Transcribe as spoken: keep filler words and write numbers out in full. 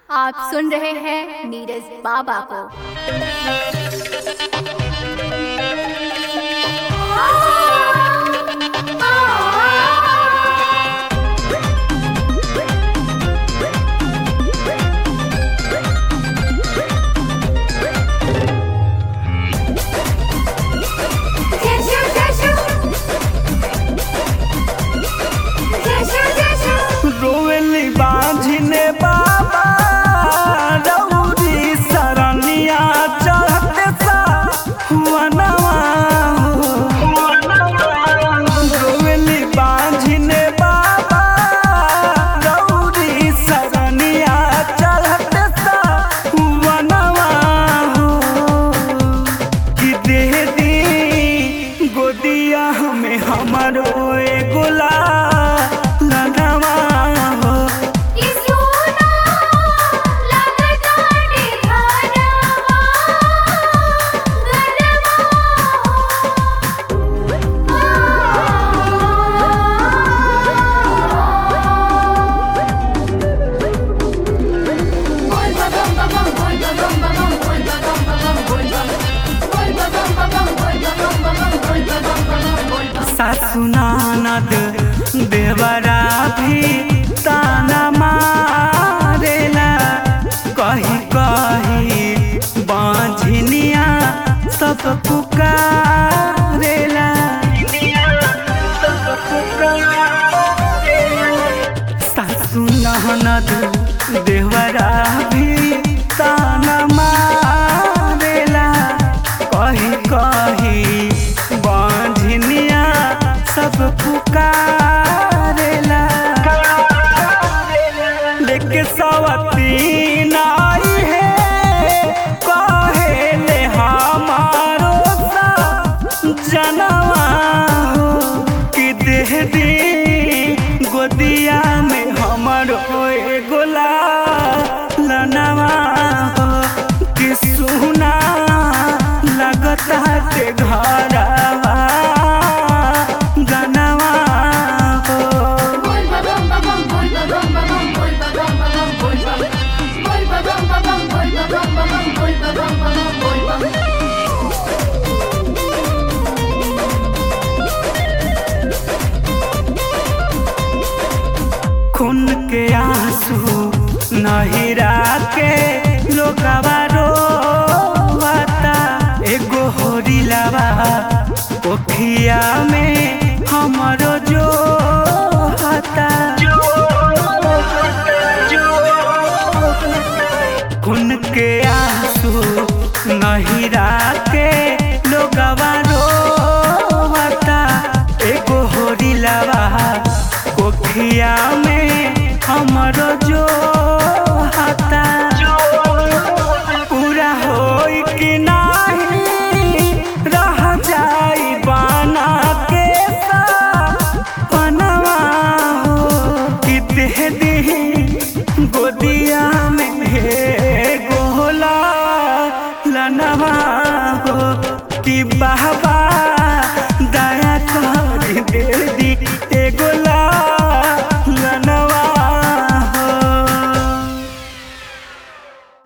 आप सुन रहे हैं नीरज बाबा को। रोवेली बांझने बाबा रउरी सरनिया चढ़ते सा हुआ नवा रोवेली बांझने बाबा रउरी सरनिया चढ़ते सा हुआ नवा कि दे दी गोदिया में हमारो एगोला सासु ननद देवरा भी ताना मारेला कही कही बांझनिया सब पुकारेला सासु ननद देवरा भी ताना मारेला कही कही बांझनिया सब पुकारेला लेके सवतीन आई है कहेले हमारो सा जनवा हो कि दे दी गोदिया में हमारो एगोला लनवा हो कि सुना लगता के घरवा खून के आंसू नहिरा के लोगवा रोवाता एगो होरिलावा ओखिया में हमरो जो हता खून के आंसू नहिरा के लोगवा रोवाता एगो होरिलावा ओखिया में हमरो जो हता पूरा होई कि नाही रह जाई बना के सपनवा हो कि दे दी गोदिया में गोला लनवा हो कि बाबा